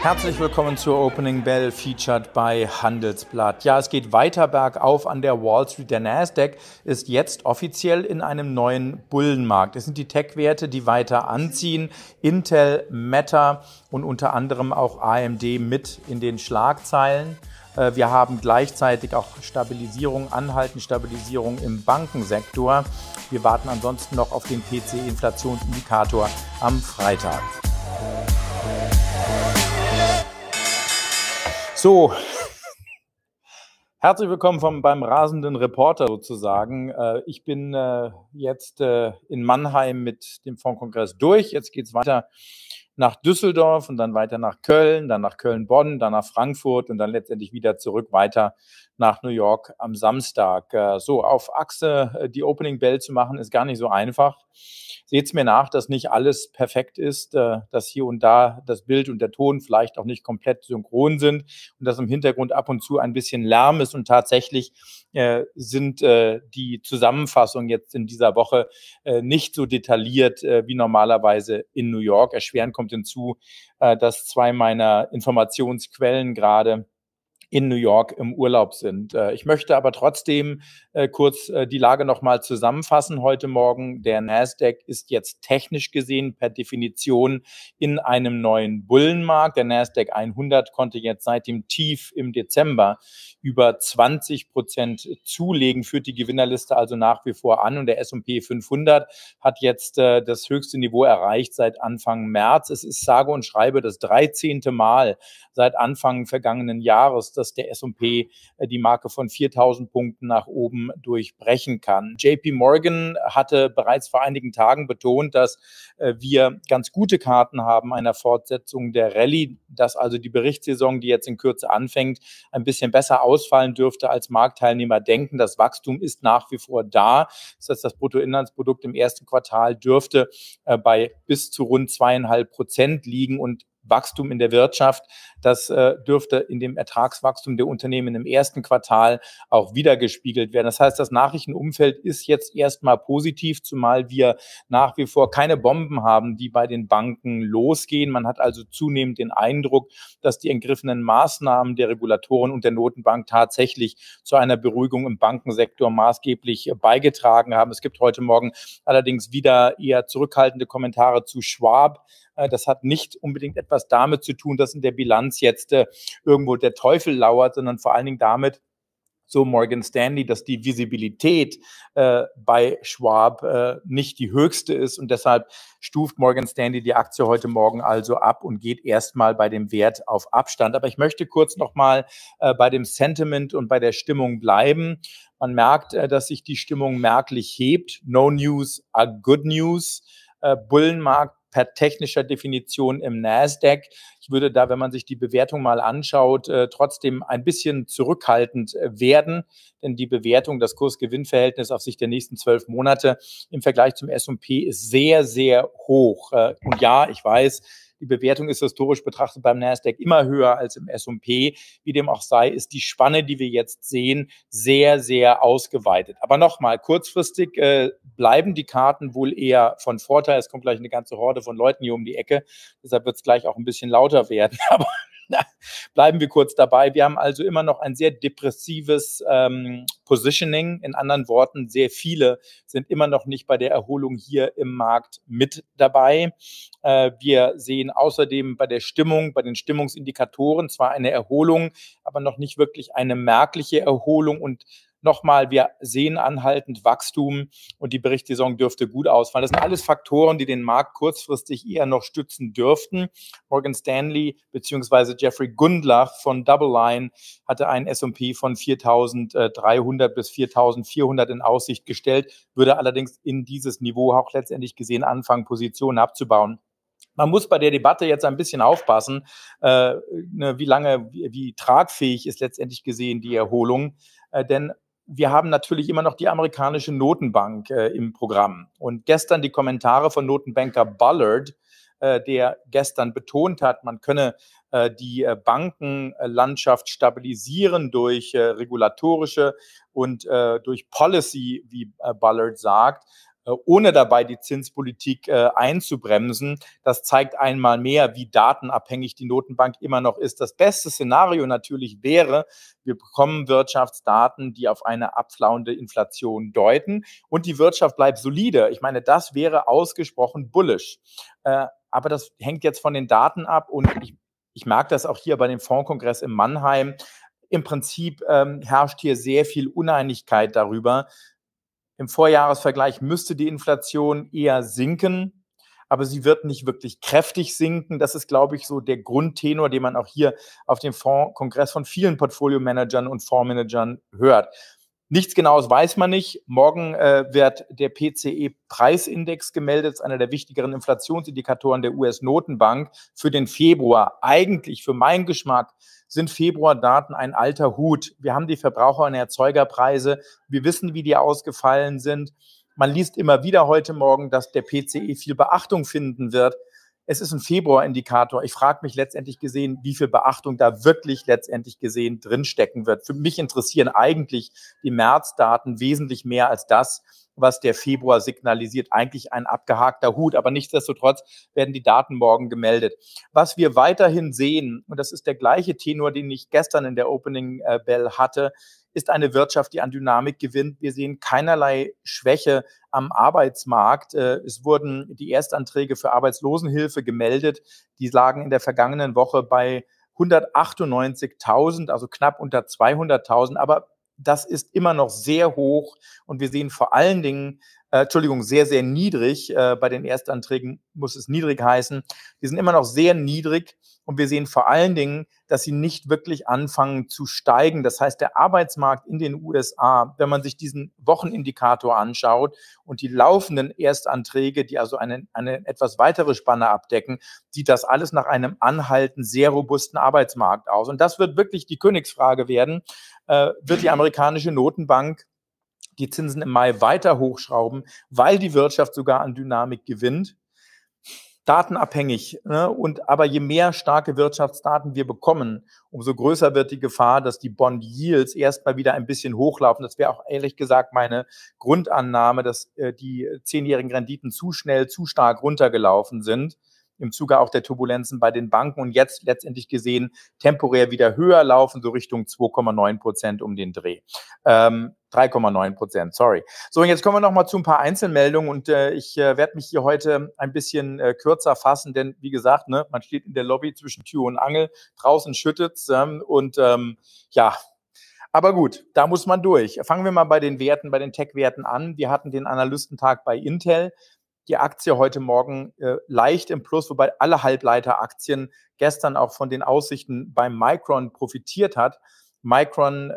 Herzlich willkommen zur Opening Bell, featured bei Handelsblatt. Ja, es geht weiter bergauf an der Wall Street. Der Nasdaq ist jetzt offiziell in einem neuen Bullenmarkt. Es sind die Tech-Werte, die weiter anziehen. Intel, Meta und unter anderem auch AMD mit in den Schlagzeilen. Wir haben gleichzeitig auch anhaltende Stabilisierung im Bankensektor. Wir warten ansonsten noch auf den PCE-Inflationsindikator am Freitag. So, herzlich willkommen beim rasenden Reporter sozusagen. Ich bin jetzt in Mannheim mit dem Fondskongress durch. Jetzt geht es weiter nach Düsseldorf und dann weiter nach Köln, dann nach Köln-Bonn, dann nach Frankfurt und dann letztendlich wieder zurück weiter nach New York am Samstag. So, auf Achse die Opening Bell zu machen, ist gar nicht so einfach. Seht's mir nach, dass nicht alles perfekt ist, dass hier und da das Bild und der Ton vielleicht auch nicht komplett synchron sind und dass im Hintergrund ab und zu ein bisschen Lärm ist. Und tatsächlich sind die Zusammenfassungen jetzt in dieser Woche nicht so detailliert wie normalerweise in New York. Erschwerend kommt hinzu, dass zwei meiner Informationsquellen gerade in New York im Urlaub sind. Ich möchte aber trotzdem kurz die Lage nochmal zusammenfassen heute Morgen. Der Nasdaq ist jetzt technisch gesehen per Definition in einem neuen Bullenmarkt. Der Nasdaq 100 konnte jetzt seit dem Tief im Dezember über 20% zulegen, führt die Gewinnerliste also nach wie vor an. Und der S&P 500 hat jetzt das höchste Niveau erreicht seit Anfang März. Es ist sage und schreibe das 13. Mal seit Anfang vergangenen Jahres, dass der S&P die Marke von 4.000 Punkten nach oben durchbrechen kann. JP Morgan hatte bereits vor einigen Tagen betont, dass wir ganz gute Karten haben einer Fortsetzung der Rallye, dass also die Berichtssaison, die jetzt in Kürze anfängt, ein bisschen besser ausfallen dürfte, als Marktteilnehmer denken. Das Wachstum ist nach wie vor da. Das heißt, das Bruttoinlandsprodukt im ersten Quartal dürfte bei bis zu rund 2,5% liegen und Wachstum in der Wirtschaft, das dürfte in dem Ertragswachstum der Unternehmen im ersten Quartal auch wiedergespiegelt werden. Das heißt, das Nachrichtenumfeld ist jetzt erstmal positiv, zumal wir nach wie vor keine Bomben haben, die bei den Banken losgehen. Man hat also zunehmend den Eindruck, dass die ergriffenen Maßnahmen der Regulatoren und der Notenbank tatsächlich zu einer Beruhigung im Bankensektor maßgeblich beigetragen haben. Es gibt heute Morgen allerdings wieder eher zurückhaltende Kommentare zu Schwab. Das hat nicht unbedingt etwas damit zu tun, dass in der Bilanz jetzt irgendwo der Teufel lauert, sondern vor allen Dingen damit, so Morgan Stanley, dass die Visibilität bei Schwab nicht die höchste ist und deshalb stuft Morgan Stanley die Aktie heute Morgen also ab und geht erstmal bei dem Wert auf Abstand. Aber ich möchte kurz nochmal bei dem Sentiment und bei der Stimmung bleiben. Man merkt, dass sich die Stimmung merklich hebt. No news are good news. Bullenmarkt per technischer Definition im Nasdaq. Ich würde da, wenn man sich die Bewertung mal anschaut, trotzdem ein bisschen zurückhaltend werden, denn die Bewertung, das Kurs-Gewinn-Verhältnis auf Sicht der nächsten 12 Monate im Vergleich zum S&P ist sehr, sehr hoch. Und ja, ich weiß, die Bewertung ist historisch betrachtet beim Nasdaq immer höher als im S&P. Wie dem auch sei, ist die Spanne, die wir jetzt sehen, sehr, sehr ausgeweitet. Aber nochmal, kurzfristig bleiben die Karten wohl eher von Vorteil. Es kommt gleich eine ganze Horde von Leuten hier um die Ecke. Deshalb wird es gleich auch ein bisschen lauter werden. Aber bleiben wir kurz dabei. Wir haben also immer noch ein sehr depressives Positioning. In anderen Worten, sehr viele sind immer noch nicht bei der Erholung hier im Markt mit dabei. Wir sehen außerdem bei der Stimmung, bei den Stimmungsindikatoren zwar eine Erholung, aber noch nicht wirklich eine merkliche Erholung. Und nochmal, wir sehen anhaltend Wachstum und die Berichtssaison dürfte gut ausfallen. Das sind alles Faktoren, die den Markt kurzfristig eher noch stützen dürften. Morgan Stanley bzw. Jeffrey Gundlach von DoubleLine hatte einen S&P von 4.300 bis 4.400 in Aussicht gestellt, würde allerdings in dieses Niveau auch letztendlich gesehen anfangen, Positionen abzubauen. Man muss bei der Debatte jetzt ein bisschen aufpassen, wie tragfähig ist letztendlich gesehen die Erholung, denn wir haben natürlich immer noch die amerikanische Notenbank im Programm. Und gestern die Kommentare von Notenbanker Bullard, der gestern betont hat, man könne die Bankenlandschaft stabilisieren durch regulatorische und durch Policy, wie Bullard sagt. ohne dabei die Zinspolitik einzubremsen. Das zeigt einmal mehr, wie datenabhängig die Notenbank immer noch ist. Das beste Szenario natürlich wäre, wir bekommen Wirtschaftsdaten, die auf eine abflauende Inflation deuten und die Wirtschaft bleibt solide. Ich meine, das wäre ausgesprochen bullish. Aber das hängt jetzt von den Daten ab und ich merke das auch hier bei dem Fondskongress in Mannheim. Im Prinzip herrscht hier sehr viel Uneinigkeit darüber. Im Vorjahresvergleich müsste die Inflation eher sinken, aber sie wird nicht wirklich kräftig sinken. Das ist, glaube ich, so der Grundtenor, den man auch hier auf dem Fondskongress von vielen Portfolio-Managern und Fondsmanagern hört. Nichts Genaues weiß man nicht. Morgen wird der PCE-Preisindex gemeldet, einer der wichtigeren Inflationsindikatoren der US-Notenbank für den Februar. Eigentlich für meinen Geschmack sind Februardaten ein alter Hut. Wir haben die Verbraucher- und Erzeugerpreise. Wir wissen, wie die ausgefallen sind. Man liest immer wieder heute Morgen, dass der PCE viel Beachtung finden wird. Es ist ein Februarindikator. Ich frage mich letztendlich gesehen, wie viel Beachtung da wirklich letztendlich gesehen drinstecken wird. Für mich interessieren eigentlich die Märzdaten wesentlich mehr als das, was der Februar signalisiert. Eigentlich ein abgehakter Hut, aber nichtsdestotrotz werden die Daten morgen gemeldet. Was wir weiterhin sehen, und das ist der gleiche Tenor, den ich gestern in der Opening Bell hatte, ist eine Wirtschaft, die an Dynamik gewinnt. Wir sehen keinerlei Schwäche am Arbeitsmarkt. Es wurden die Erstanträge für Arbeitslosenhilfe gemeldet. Die lagen in der vergangenen Woche bei 198.000, also knapp unter 200.000. Aber das ist immer noch sehr hoch und wir sehen vor allen Dingen, sehr, sehr niedrig. Bei den Erstanträgen muss es niedrig heißen. Die sind immer noch sehr niedrig und wir sehen vor allen Dingen, dass sie nicht wirklich anfangen zu steigen. Das heißt, der Arbeitsmarkt in den USA, wenn man sich diesen Wochenindikator anschaut und die laufenden Erstanträge, die also eine etwas weitere Spanne abdecken, sieht das alles nach einem anhaltend sehr robusten Arbeitsmarkt aus. Und das wird wirklich die Königsfrage werden. Wird die amerikanische Notenbank die Zinsen im Mai weiter hochschrauben, weil die Wirtschaft sogar an Dynamik gewinnt? Datenabhängig, ne? Und aber je mehr starke Wirtschaftsdaten wir bekommen, umso größer wird die Gefahr, dass die Bond-Yields erstmal wieder ein bisschen hochlaufen. Das wäre auch ehrlich gesagt meine Grundannahme, dass die 10-jährigen Renditen zu schnell, zu stark runtergelaufen sind im Zuge auch der Turbulenzen bei den Banken und jetzt letztendlich gesehen temporär wieder höher laufen, so Richtung 2,9% um den Dreh. 3,9%, sorry. So, und jetzt kommen wir noch mal zu ein paar Einzelmeldungen und ich werde mich hier heute ein bisschen kürzer fassen, denn wie gesagt, ne, man steht in der Lobby zwischen Tür und Angel, draußen schüttet's ja, aber gut, da muss man durch. Fangen wir mal bei den Werten, bei den Tech-Werten an. Wir hatten den Analystentag bei Intel. Die Aktie heute Morgen leicht im Plus, wobei alle Halbleiteraktien gestern auch von den Aussichten beim Micron profitiert hat. Micron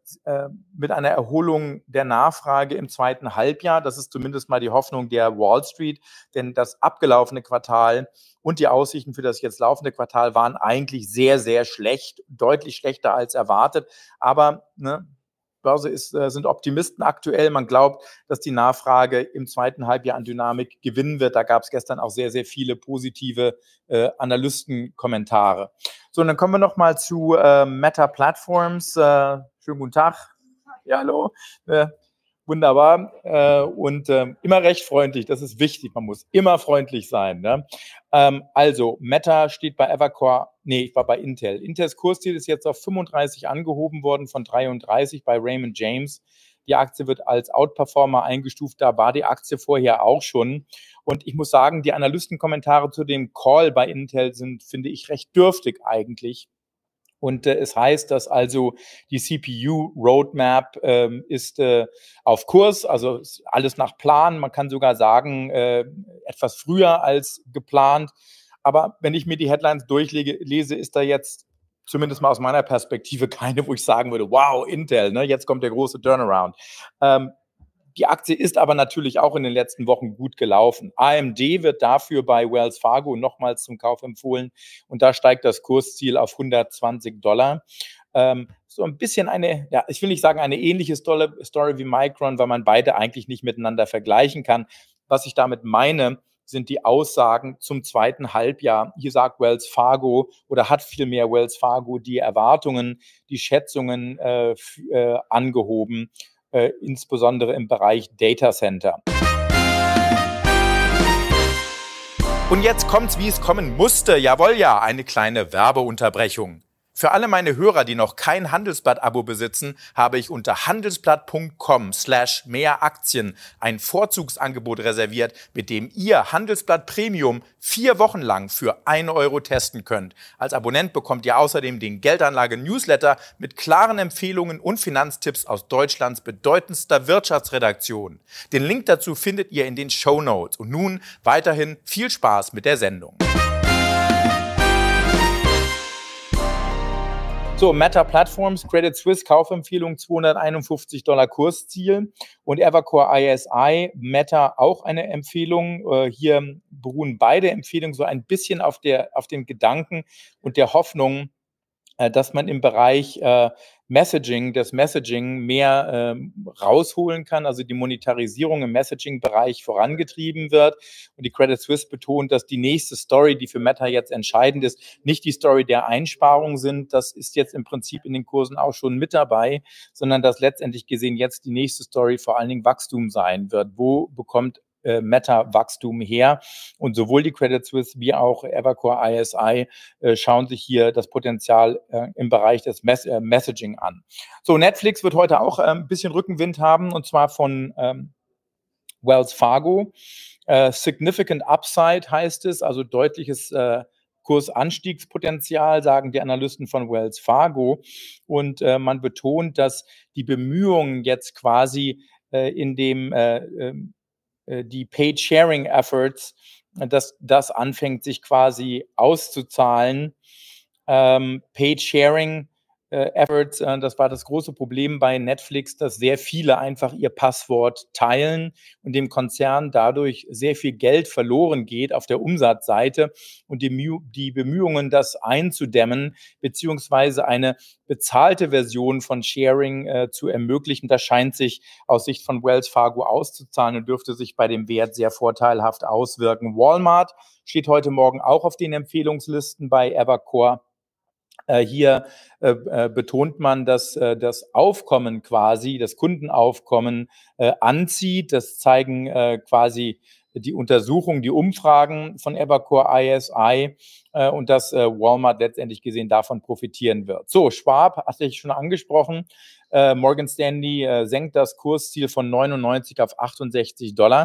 mit einer Erholung der Nachfrage im zweiten Halbjahr. Das ist zumindest mal die Hoffnung der Wall Street, denn das abgelaufene Quartal und die Aussichten für das jetzt laufende Quartal waren eigentlich sehr, sehr schlecht, deutlich schlechter als erwartet. Aber ne, Börse sind Optimisten aktuell. Man glaubt, dass die Nachfrage im zweiten Halbjahr an Dynamik gewinnen wird. Da gab es gestern auch sehr, sehr viele positive Analystenkommentare. So, und dann kommen wir noch mal zu Meta Platforms. Schönen guten Tag. Ja, hallo. Wunderbar. Immer recht freundlich, das ist wichtig. Man muss immer freundlich sein. Ne? Also, Meta steht bei ich war bei Intel. Intels Kursziel ist jetzt auf 35 angehoben worden von 33 bei Raymond James. Die Aktie wird als Outperformer eingestuft. Da war die Aktie vorher auch schon. Und ich muss sagen, die Analystenkommentare zu dem Call bei Intel sind, finde ich, recht dürftig eigentlich. Und es heißt, dass also die CPU-Roadmap ist auf Kurs, also alles nach Plan. Man kann sogar sagen, etwas früher als geplant. Aber wenn ich mir die Headlines durchlese, ist da jetzt zumindest mal aus meiner Perspektive keine, wo ich sagen würde, wow, Intel, ne, jetzt kommt der große Turnaround. Die Aktie ist aber natürlich auch in den letzten Wochen gut gelaufen. AMD wird dafür bei Wells Fargo nochmals zum Kauf empfohlen und da steigt das Kursziel auf $120. So ein bisschen ich will nicht sagen eine ähnliche Story wie Micron, weil man beide eigentlich nicht miteinander vergleichen kann. Was ich damit meine, sind die Aussagen zum zweiten Halbjahr. Hier sagt Wells Fargo oder hat vielmehr Wells Fargo die Erwartungen, die Schätzungen angehoben, insbesondere im Bereich Data Center. Und jetzt kommt's, wie es kommen musste. Jawohl, ja, eine kleine Werbeunterbrechung. Für alle meine Hörer, die noch kein Handelsblatt-Abo besitzen, habe ich unter handelsblatt.com/mehraktien ein Vorzugsangebot reserviert, mit dem ihr Handelsblatt Premium 4 Wochen lang für 1 Euro testen könnt. Als Abonnent bekommt ihr außerdem den Geldanlage-Newsletter mit klaren Empfehlungen und Finanztipps aus Deutschlands bedeutendster Wirtschaftsredaktion. Den Link dazu findet ihr in den Shownotes. Und nun weiterhin viel Spaß mit der Sendung. So, Meta Platforms, Credit Suisse, Kaufempfehlung, $251 Kursziel und Evercore ISI, Meta auch eine Empfehlung. Hier beruhen beide Empfehlungen so ein bisschen auf dem Gedanken und der Hoffnung, dass man im Bereich Messaging mehr rausholen kann, also die Monetarisierung im Messaging-Bereich vorangetrieben wird. Und die Credit Suisse betont, dass die nächste Story, die für Meta jetzt entscheidend ist, nicht die Story der Einsparungen sind. Das ist jetzt im Prinzip in den Kursen auch schon mit dabei, sondern dass letztendlich gesehen jetzt die nächste Story vor allen Dingen Wachstum sein wird. Wo bekommt Meta-Wachstum her? Und sowohl die Credit Suisse wie auch Evercore ISI schauen sich hier das Potenzial im Bereich des Messaging an. So, Netflix wird heute auch ein bisschen Rückenwind haben, und zwar von Wells Fargo. Significant Upside heißt es, also deutliches Kursanstiegspotenzial, sagen die Analysten von Wells Fargo. Und man betont, dass die Bemühungen jetzt quasi in dem die Paid-Sharing-Efforts, dass das anfängt, sich quasi auszuzahlen. Paid-Sharing Efforts, das war das große Problem bei Netflix, dass sehr viele einfach ihr Passwort teilen und dem Konzern dadurch sehr viel Geld verloren geht auf der Umsatzseite, und die Bemühungen, das einzudämmen, beziehungsweise eine bezahlte Version von Sharing zu ermöglichen, das scheint sich aus Sicht von Wells Fargo auszuzahlen und dürfte sich bei dem Wert sehr vorteilhaft auswirken. Walmart steht heute Morgen auch auf den Empfehlungslisten bei Evercore. Hier betont man, dass das Aufkommen quasi, das Kundenaufkommen anzieht. Das zeigen quasi die Untersuchungen, die Umfragen von Evercore ISI, und dass Walmart letztendlich gesehen davon profitieren wird. So, Schwab hatte ich schon angesprochen. Morgan Stanley senkt das Kursziel von 99 auf $68.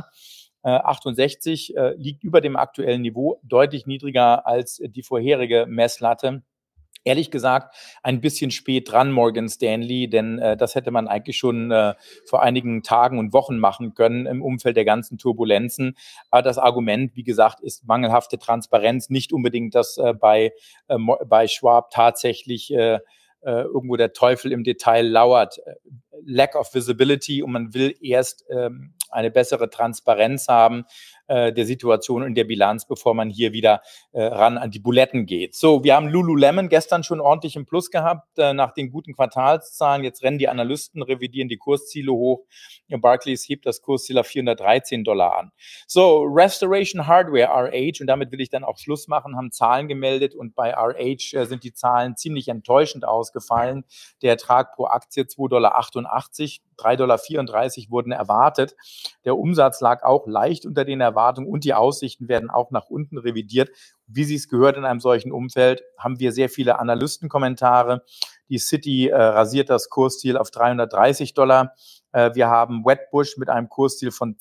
68 liegt über dem aktuellen Niveau, deutlich niedriger als die vorherige Messlatte. Ehrlich gesagt, ein bisschen spät dran, Morgan Stanley, denn das hätte man eigentlich schon vor einigen Tagen und Wochen machen können im Umfeld der ganzen Turbulenzen. Aber das Argument, wie gesagt, ist mangelhafte Transparenz, nicht unbedingt, dass bei Schwab tatsächlich irgendwo der Teufel im Detail lauert. Lack of Visibility, und man will erst eine bessere Transparenz haben der Situation und der Bilanz, bevor man hier wieder ran an die Buletten geht. So, wir haben Lululemon gestern schon ordentlich im Plus gehabt nach den guten Quartalszahlen. Jetzt rennen die Analysten, revidieren die Kursziele hoch. Barclays hebt das Kursziel auf $413 an. So, Restoration Hardware, RH, und damit will ich dann auch Schluss machen, haben Zahlen gemeldet, und bei RH sind die Zahlen ziemlich enttäuschend ausgefallen. Der Ertrag pro Aktie $2,88, $3,34 wurden erwartet. Der Umsatz lag auch leicht unter den Erwartungen und die Aussichten werden auch nach unten revidiert. Wie Sie es gehört in einem solchen Umfeld, haben wir sehr viele Analystenkommentare. Die Citi rasiert das Kursziel auf $330. Wir haben Wedbush mit einem Kursziel von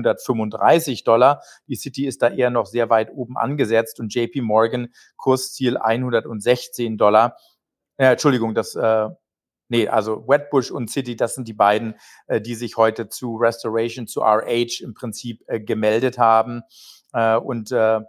$235. Die Citi ist da eher noch sehr weit oben angesetzt, und JP Morgan Kursziel $116. Entschuldigung, also Wedbush und Citi, das sind die beiden, die sich heute zu Restoration, zu RH im Prinzip gemeldet haben. Und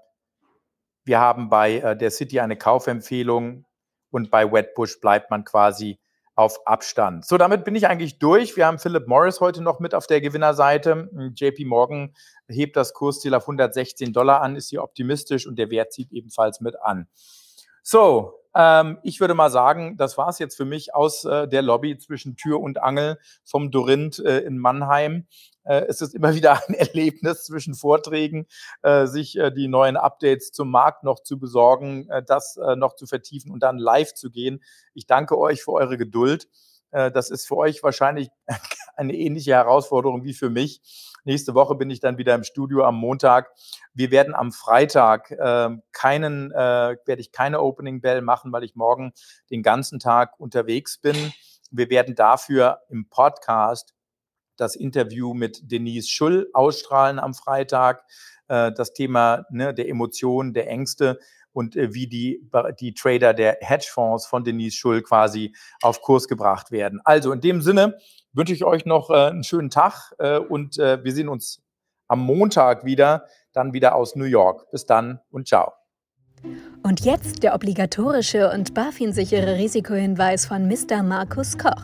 wir haben bei der Citi eine Kaufempfehlung, und bei Wedbush bleibt man quasi auf Abstand. So, damit bin ich eigentlich durch. Wir haben Philip Morris heute noch mit auf der Gewinnerseite. JP Morgan hebt das Kursziel auf $116 an, ist hier optimistisch, und der Wert zieht ebenfalls mit an. So, ich würde mal sagen, das war es jetzt für mich aus der Lobby zwischen Tür und Angel vom Dorinth in Mannheim. Es ist immer wieder ein Erlebnis zwischen Vorträgen, sich die neuen Updates zum Markt noch zu besorgen, das noch zu vertiefen und dann live zu gehen. Ich danke euch für eure Geduld. Das ist für euch wahrscheinlich eine ähnliche Herausforderung wie für mich. Nächste Woche bin ich dann wieder im Studio am Montag. Wir werden am Freitag werde ich keine Opening Bell machen, weil ich morgen den ganzen Tag unterwegs bin. Wir werden dafür im Podcast das Interview mit Denise Schull ausstrahlen am Freitag. Das Thema der Emotionen, der Ängste und wie die Trader der Hedgefonds von Denise Schull quasi auf Kurs gebracht werden. Also in dem Sinne wünsche ich euch noch einen schönen Tag und wir sehen uns am Montag dann wieder aus New York. Bis dann und ciao. Und jetzt der obligatorische und BaFin-sichere Risikohinweis von Mr. Markus Koch.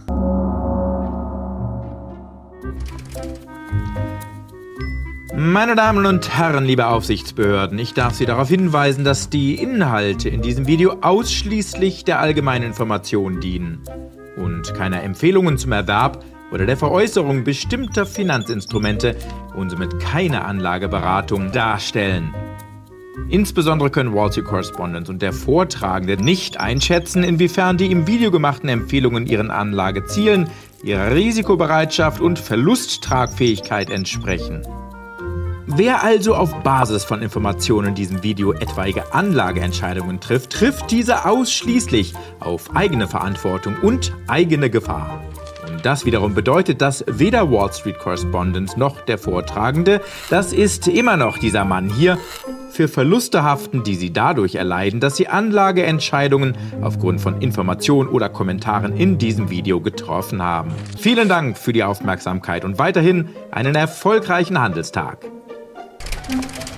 Meine Damen und Herren, liebe Aufsichtsbehörden, ich darf Sie darauf hinweisen, dass die Inhalte in diesem Video ausschließlich der allgemeinen Information dienen und keine Empfehlungen zum Erwerb oder der Veräußerung bestimmter Finanzinstrumente und somit keine Anlageberatung darstellen. Insbesondere können Wall Street Correspondent und der Vortragende nicht einschätzen, inwiefern die im Video gemachten Empfehlungen ihren Anlagezielen, ihrer Risikobereitschaft und Verlusttragfähigkeit entsprechen. Wer also auf Basis von Informationen in diesem Video etwaige Anlageentscheidungen trifft diese ausschließlich auf eigene Verantwortung und eigene Gefahr. Und das wiederum bedeutet, dass weder Wall Street Correspondent noch der Vortragende, das ist immer noch dieser Mann hier, für Verluste haften, die sie dadurch erleiden, dass sie Anlageentscheidungen aufgrund von Informationen oder Kommentaren in diesem Video getroffen haben. Vielen Dank für die Aufmerksamkeit und weiterhin einen erfolgreichen Handelstag.